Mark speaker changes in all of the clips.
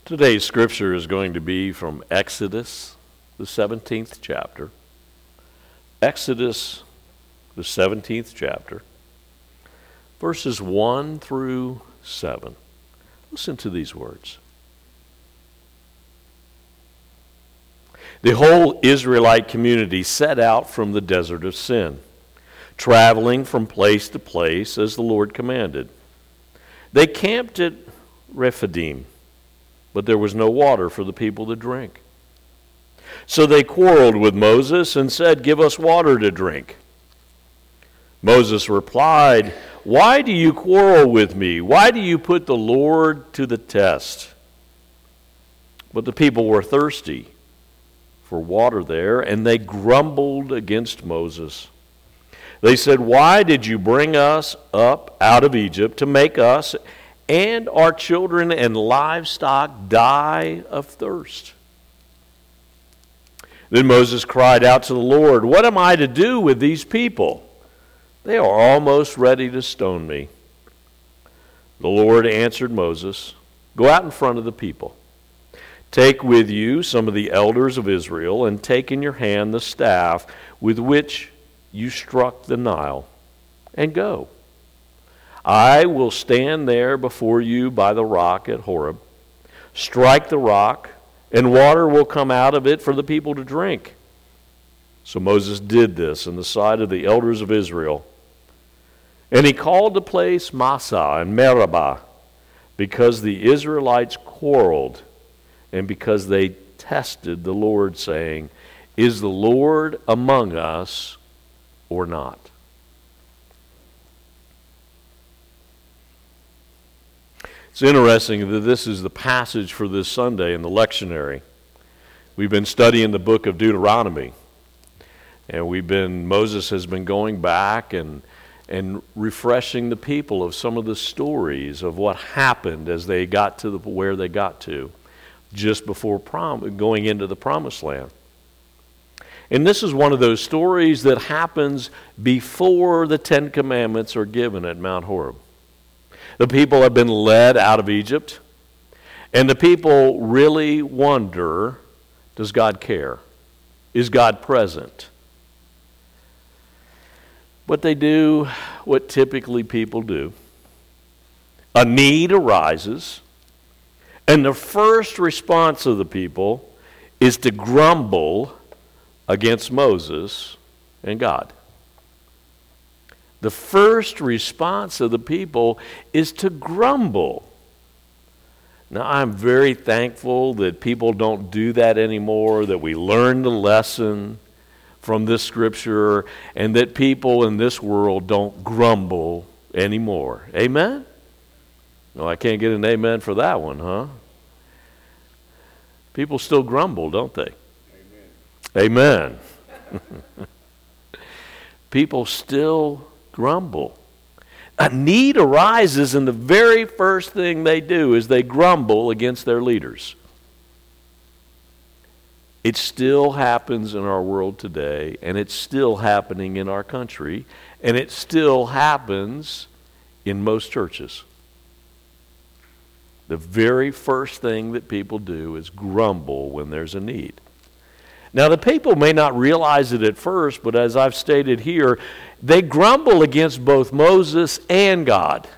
Speaker 1: Today's scripture is going to be from Exodus, the 17th chapter. Exodus, the 17th chapter, verses 1 through 7. Listen to these words. The whole Israelite community set out from the desert of Sin, traveling from place to place as the Lord commanded. They camped at Rephidim, but there was no water for the people to drink. So they quarreled with Moses and said, "Give us water to drink." Moses replied, "Why do you quarrel with me? Why do you put the Lord to the test?" But the people were thirsty for water there, and they grumbled against Moses. They said, "Why did you bring us up out of Egypt to make us and our children and livestock die of thirst?" Then Moses cried out to the Lord, "What am I to do with these people? They are almost ready to stone me." The Lord answered Moses, "Go out in front of the people. Take with you some of the elders of Israel, and take in your hand the staff with which you struck the Nile, and go. I will stand there before you by the rock at Horeb. Strike the rock, and water will come out of it for the people to drink." So Moses did this in the sight of the elders of Israel. And he called the place Massah and Meribah, because the Israelites quarreled, and because they tested the Lord, saying, "Is the Lord among us or not?" It's interesting that this is the passage for this Sunday in the lectionary. We've been studying the book of Deuteronomy, and Moses has been going back and refreshing the people of some of the stories of what happened as they got to where they got to just before going into the promised land. And this is one of those stories that happens before the Ten Commandments are given at Mount Horeb. The people have been led out of Egypt, and the people really wonder, does God care? Is God present? But they do what typically people do. A need arises, and the first response of the people is to grumble against Moses and God. The first response of the people is to grumble. Now, I'm very thankful that people don't do that anymore, that we learn the lesson from this scripture, and that people in this world don't grumble anymore. Amen? No, I can't get an amen for that one, huh? People still grumble, don't they? Amen. Amen. People still grumble. A need arises, and the very first thing they do is they grumble against their leaders. It still happens in our world today, and it's still happening in our country, and it still happens in most churches. The very first thing that people do is grumble when there's a need. Now, the people may not realize it at first, but as I've stated here, they grumble against both Moses and God.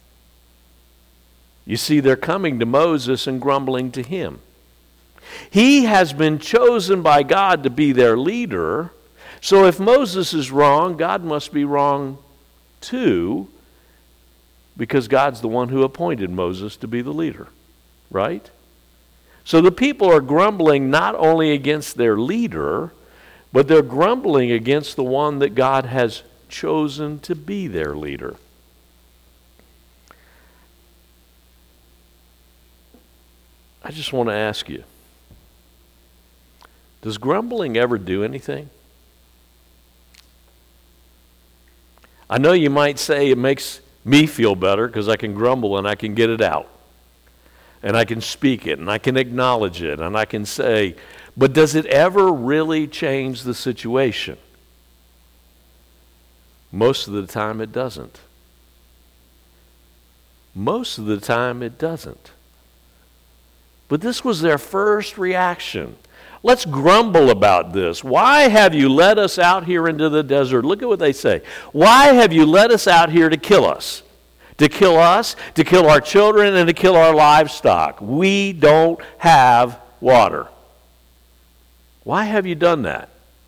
Speaker 1: You see, they're coming to Moses and grumbling to him. He has been chosen by God to be their leader, so if Moses is wrong, God must be wrong too, because God's the one who appointed Moses to be the leader, right? So the people are grumbling not only against their leader, but they're grumbling against the one that God has chosen to be their leader. I just want to ask you, does grumbling ever do anything? I know you might say it makes me feel better because I can grumble and I can get it out. And I can speak it, and I can acknowledge it, and I can say, but does it ever really change the situation? Most of the time it doesn't. Most of the time it doesn't. But this was their first reaction. Let's grumble about this. Why have you led us out here into the desert? Look at what they say. Why have you led us out here to kill us? To kill us, to kill our children, and to kill our livestock. We don't have water. Why have you done that?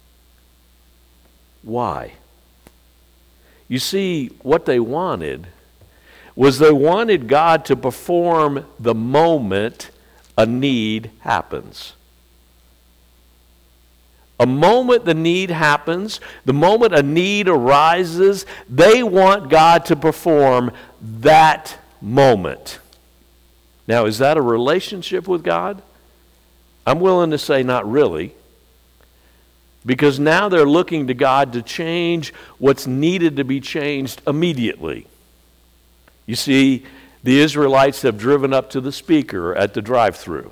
Speaker 1: Why? You see, what they wanted was they wanted God to perform the moment a need happens. A moment the need happens, the moment a need arises, they want God to perform that moment. Now, is that a relationship with God? I'm willing to say not really. Because now they're looking to God to change what's needed to be changed immediately. You see, the Israelites have driven up to the speaker at the drive-thru.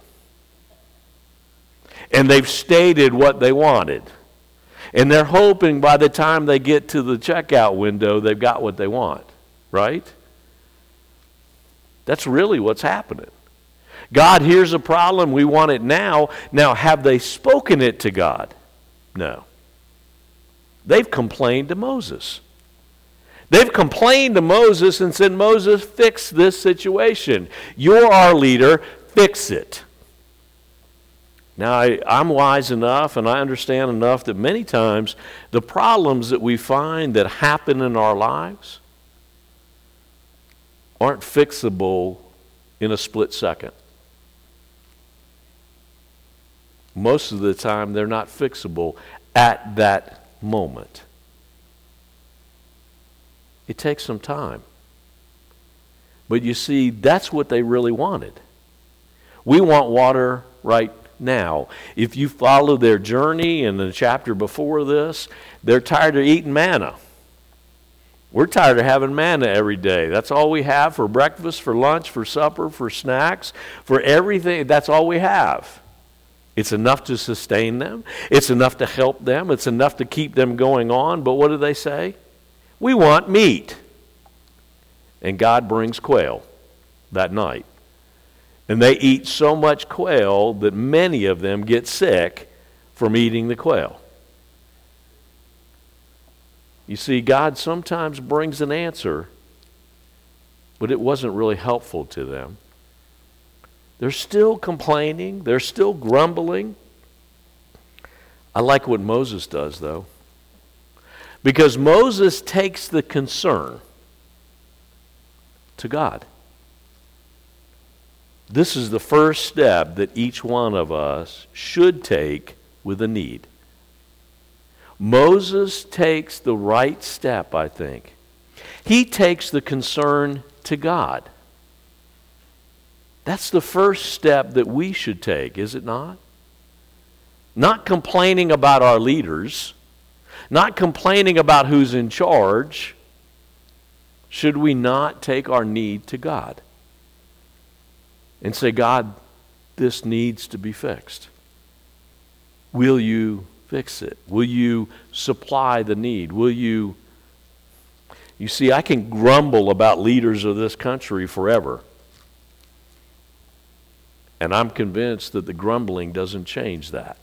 Speaker 1: And they've stated what they wanted. And they're hoping by the time they get to the checkout window, they've got what they want. Right? That's really what's happening. God, here's a problem. We want it now. Now, have they spoken it to God? No. They've complained to Moses. They've complained to Moses and said, Moses, fix this situation. You're our leader. Fix it. Now, I'm wise enough and I understand enough that many times the problems that we find that happen in our lives aren't fixable in a split second. Most of the time, they're not fixable at that moment. It takes some time. But you see, that's what they really wanted. We want water right now. If you follow their journey in the chapter before this, they're tired of eating manna. We're tired of having manna every day. That's all we have for breakfast, for lunch, for supper, for snacks, for everything. That's all we have. It's enough to sustain them. It's enough to help them. It's enough to keep them going on. But what do they say? We want meat. And God brings quail that night. And they eat so much quail that many of them get sick from eating the quail. You see, God sometimes brings an answer, but it wasn't really helpful to them. They're still complaining. They're still grumbling. I like what Moses does, though. Because Moses takes the concern to God. This is the first step that each one of us should take with a need. Moses takes the right step, I think. He takes the concern to God. That's the first step that we should take, is it not? Not complaining about our leaders, not complaining about who's in charge. Should we not take our need to God and say, God, this needs to be fixed? Will you fix it? Will you supply the need? Will you? You see, I can grumble about leaders of this country forever. And I'm convinced that the grumbling doesn't change that.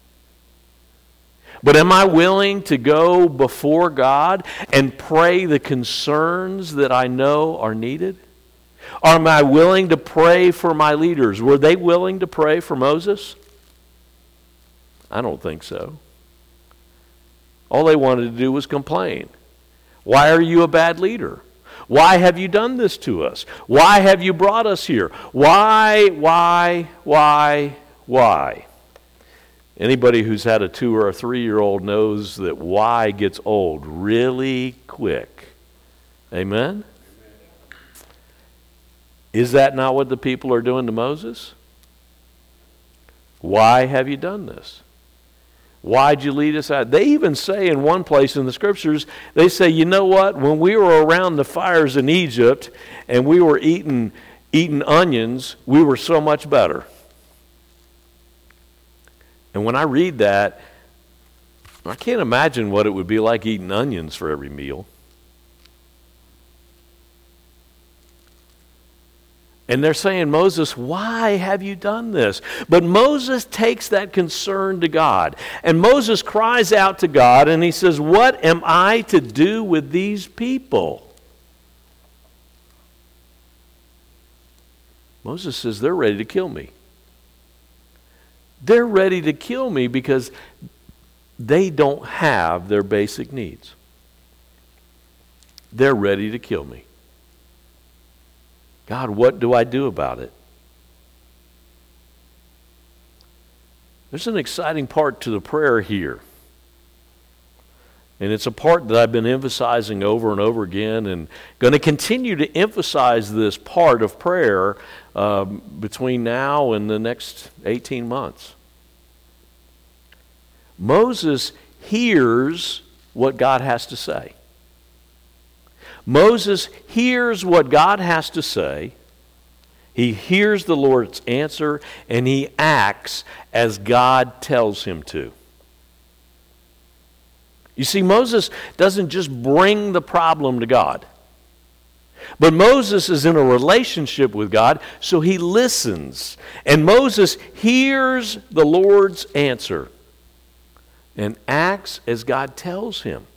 Speaker 1: But am I willing to go before God and pray the concerns that I know are needed? Or am I willing to pray for my leaders? Were they willing to pray for Moses? I don't think so. All they wanted to do was complain. Why are you a bad leader? Why have you done this to us? Why have you brought us here? Why? Anybody who's had a 2 or a 3-year-old knows that why gets old really quick. Amen? Is that not what the people are doing to Moses? Why have you done this? Why'd you lead us out? They even say in one place in the scriptures, they say, you know what? When we were around the fires in Egypt and we were eating onions, we were so much better. And when I read that, I can't imagine what it would be like eating onions for every meal. And they're saying, Moses, why have you done this? But Moses takes that concern to God. And Moses cries out to God and he says, what am I to do with these people? Moses says, they're ready to kill me. They're ready to kill me because they don't have their basic needs. They're ready to kill me. God, what do I do about it? There's an exciting part to the prayer here. And it's a part that I've been emphasizing over and over again, and going to continue to emphasize this part of prayer between now and the next 18 months. Moses hears what God has to say. Moses hears what God has to say. He hears the Lord's answer, and he acts as God tells him to. You see, Moses doesn't just bring the problem to God. But Moses is in a relationship with God, so he listens. And Moses hears the Lord's answer and acts as God tells him.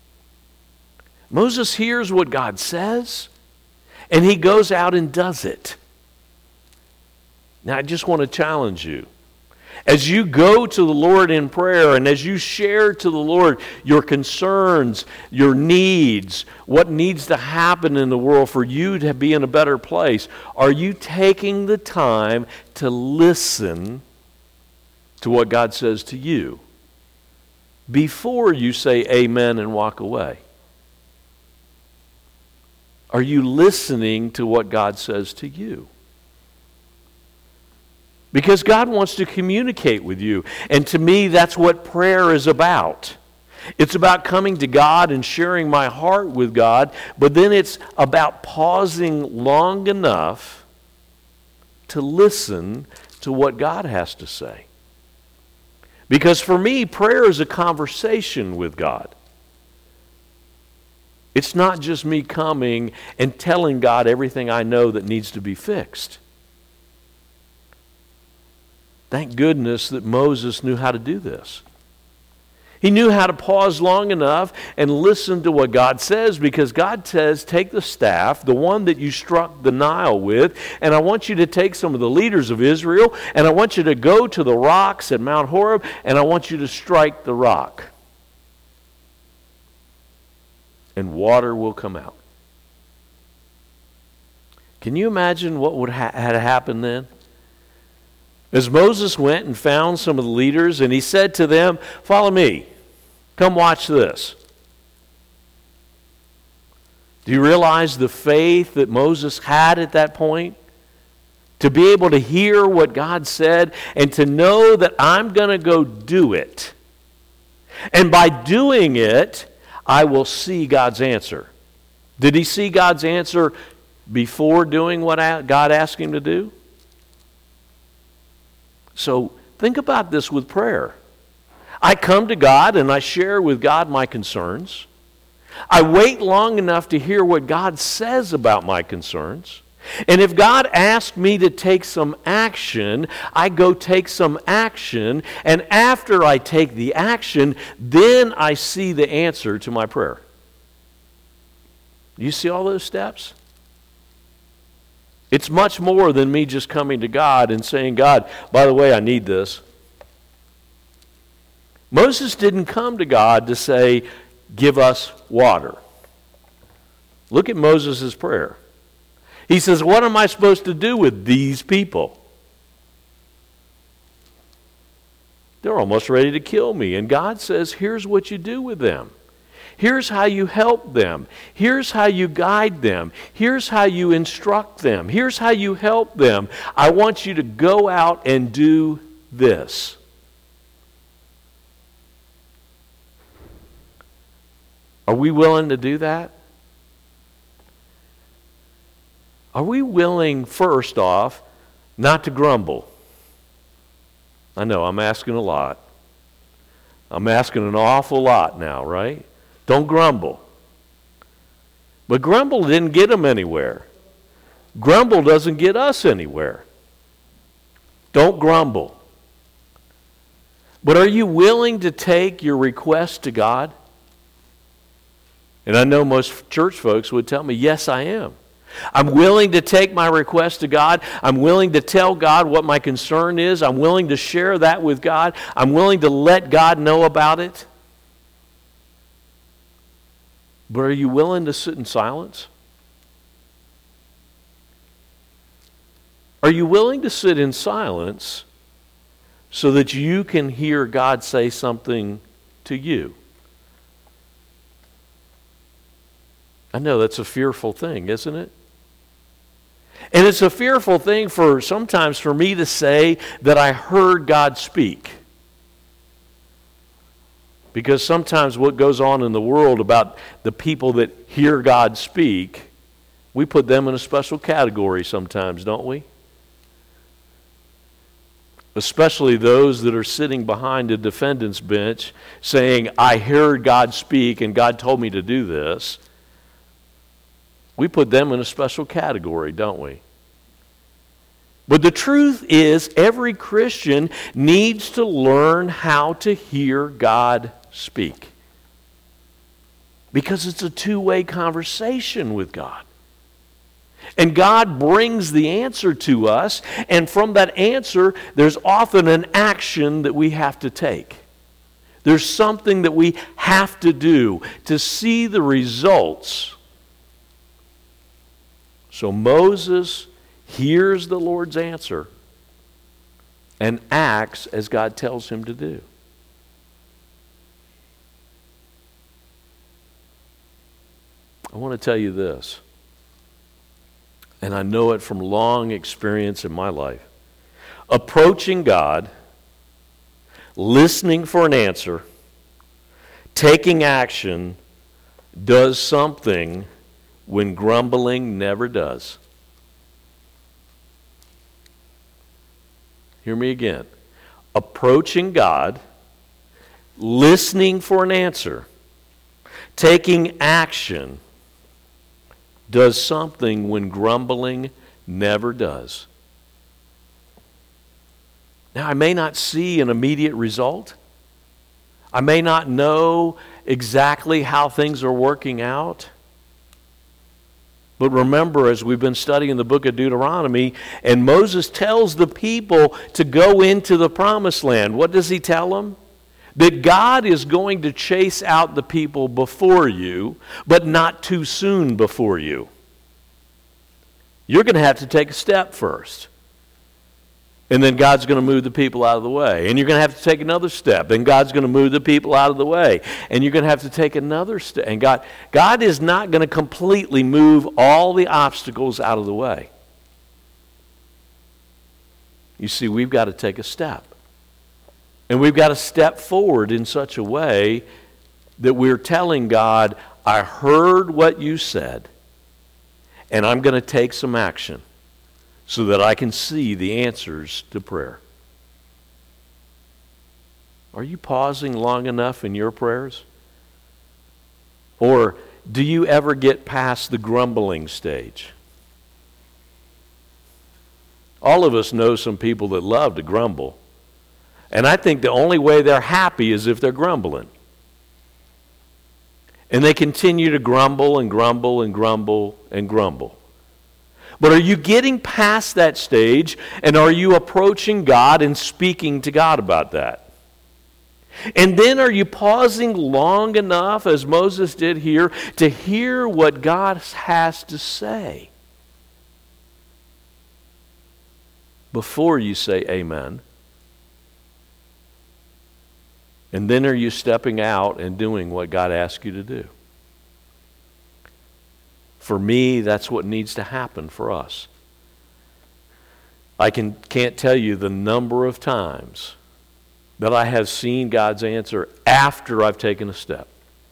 Speaker 1: Moses hears what God says, and he goes out and does it. Now, I just want to challenge you. As you go to the Lord in prayer and as you share to the Lord your concerns, your needs, what needs to happen in the world for you to be in a better place, are you taking the time to listen to what God says to you before you say amen and walk away? Are you listening to what God says to you? Because God wants to communicate with you. And to me, that's what prayer is about. It's about coming to God and sharing my heart with God, but then it's about pausing long enough to listen to what God has to say. Because for me, prayer is a conversation with God. It's not just me coming and telling God everything I know that needs to be fixed. Thank goodness that Moses knew how to do this. He knew how to pause long enough and listen to what God says, because God says, take the staff, the one that you struck the Nile with, and I want you to take some of the leaders of Israel, and I want you to go to the rocks at Mount Horeb, and I want you to strike the rock. And water will come out. Can you imagine what would had happened then? As Moses went and found some of the leaders, and he said to them, follow me. Come watch this. Do you realize the faith that Moses had at that point? To be able to hear what God said and to know that I'm going to go do it. And by doing it, I will see God's answer. Did he see God's answer before doing what God asked him to do? So think about this with prayer. I come to God and I share with God my concerns. I wait long enough to hear what God says about my concerns. And if God asks me to take some action, I go take some action. And after I take the action, then I see the answer to my prayer. You see all those steps? It's much more than me just coming to God and saying, God, by the way, I need this. Moses didn't come to God to say, give us water. Look at Moses' prayer. He says, what am I supposed to do with these people? They're almost ready to kill me. And God says, here's what you do with them. Here's how you help them. Here's how you guide them. Here's how you instruct them. Here's how you help them. I want you to go out and do this. Are we willing to do that? Are we willing, first off, not to grumble? I know, I'm asking a lot. I'm asking an awful lot now, right? Don't grumble. But grumble didn't get them anywhere. Grumble doesn't get us anywhere. Don't grumble. But are you willing to take your request to God? And I know most church folks would tell me, yes, I am. I'm willing to take my request to God. I'm willing to tell God what my concern is. I'm willing to share that with God. I'm willing to let God know about it. But are you willing to sit in silence? Are you willing to sit in silence so that you can hear God say something to you? I know that's a fearful thing, isn't it? And it's a fearful thing sometimes for me to say that I heard God speak. Because sometimes what goes on in the world about the people that hear God speak, we put them in a special category sometimes, don't we? Especially those that are sitting behind a defendant's bench saying, I heard God speak and God told me to do this. We put them in a special category, don't we? But the truth is, every Christian needs to learn how to hear God speak. Because it's a two-way conversation with God. And God brings the answer to us, and from that answer, there's often an action that we have to take. There's something that we have to do to see the results. So Moses hears the Lord's answer and acts as God tells him to do. I want to tell you this, and I know it from long experience in my life. Approaching God, listening for an answer, taking action does something when grumbling never does. Hear me again. Approaching God, listening for an answer, taking action does something when grumbling never does. Now, I may not see an immediate result. I may not know exactly how things are working out. But remember, as we've been studying the book of Deuteronomy, and Moses tells the people to go into the promised land, what does he tell them? That God is going to chase out the people before you, but not too soon before you. You're going to have to take a step first. And then God's going to move the people out of the way. And you're going to have to take another step. And God's going to move the people out of the way. And you're going to have to take another step. And God is not going to completely move all the obstacles out of the way. You see, we've got to take a step. And we've got to step forward in such a way that we're telling God, I heard what you said, and I'm going to take some action so that I can see the answers to prayer. Are you pausing long enough in your prayers? Or do you ever get past the grumbling stage? All of us know some people that love to grumble. And I think the only way they're happy is if they're grumbling. And they continue to grumble and grumble and grumble and grumble. But are you getting past that stage, and are you approaching God and speaking to God about that? And then are you pausing long enough, as Moses did here, to hear what God has to say before you say amen? And then are you stepping out and doing what God asks you to do? For me, that's what needs to happen for us. I can't tell you the number of times that I have seen God's answer after I've taken a step,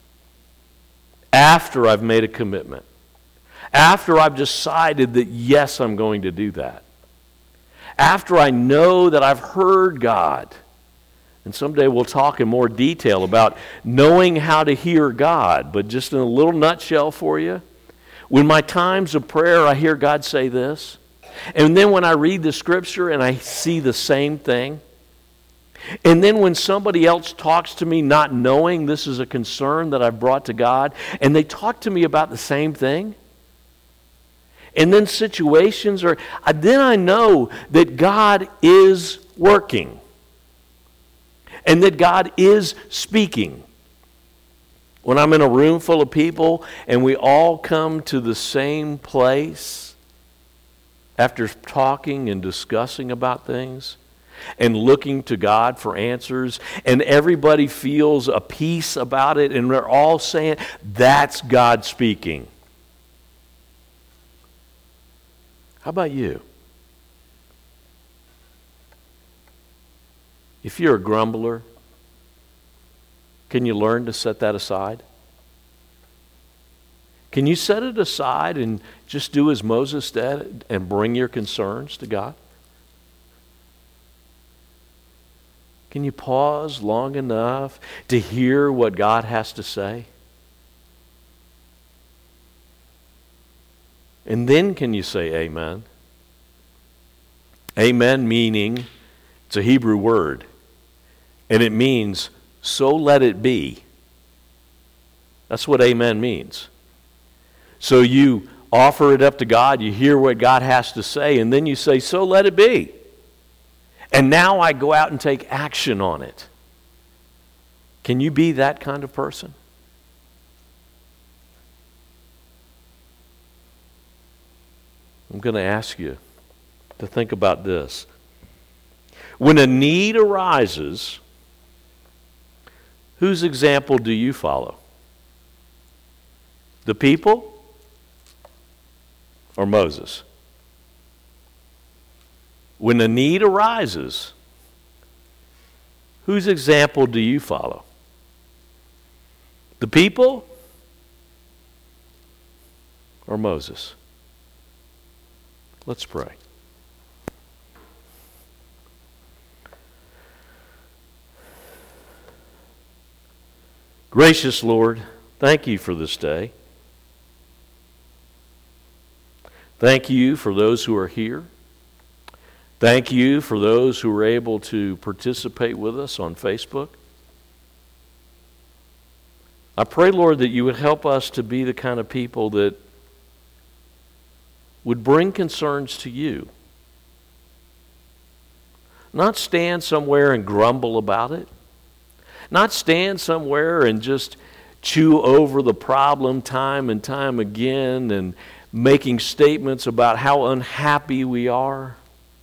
Speaker 1: after I've made a commitment, after I've decided that, yes, I'm going to do that, after I know that I've heard God. And someday we'll talk in more detail about knowing how to hear God, but just in a little nutshell for you, When my times of prayer, I hear God say this. And then when I read the scripture and I see the same thing. And then when somebody else talks to me not knowing this is a concern that I've brought to God, and they talk to me about the same thing. And then situations are, then I know that God is working. And that God is speaking. When I'm in a room full of people and we all come to the same place after talking and discussing about things and looking to God for answers, and everybody feels a peace about it, and they're all saying, that's God speaking. How about you? If you're a grumbler, can you learn to set that aside? Can you set it aside and just do as Moses did and bring your concerns to God? Can you pause long enough to hear what God has to say? And then can you say amen? Amen meaning, it's a Hebrew word, and it means, so let it be. That's what amen means. So you offer it up to God, you hear what God has to say, and then you say, so let it be. And now I go out and take action on it. Can you be that kind of person? I'm going to ask you to think about this. When a need arises, whose example do you follow? The people or Moses? When a need arises, whose example do you follow? The people or Moses? Let's pray. Gracious Lord, thank you for this day. Thank you for those who are here. Thank you for those who were able to participate with us on Facebook. I pray, Lord, that you would help us to be the kind of people that would bring concerns to you. Not stand somewhere and grumble about it. Not stand somewhere and just chew over the problem time and time again and making statements about how unhappy we are.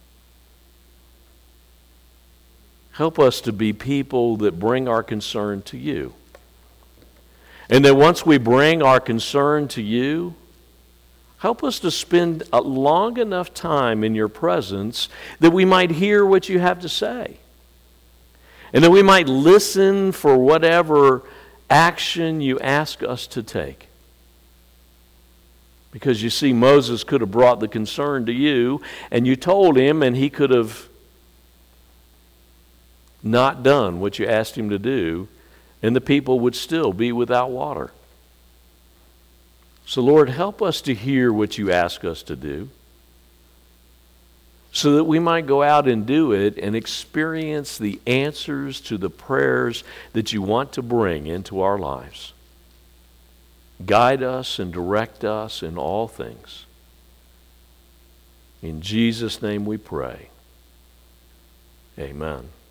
Speaker 1: Help us to be people that bring our concern to you. And that once we bring our concern to you, help us to spend a long enough time in your presence that we might hear what you have to say. And that we might listen for whatever action you ask us to take. Because you see, Moses could have brought the concern to you, and you told him, and he could have not done what you asked him to do, and the people would still be without water. So, Lord, help us to hear what you ask us to do, so that we might go out and do it and experience the answers to the prayers that you want to bring into our lives. Guide us and direct us in all things. In Jesus' name we pray. Amen.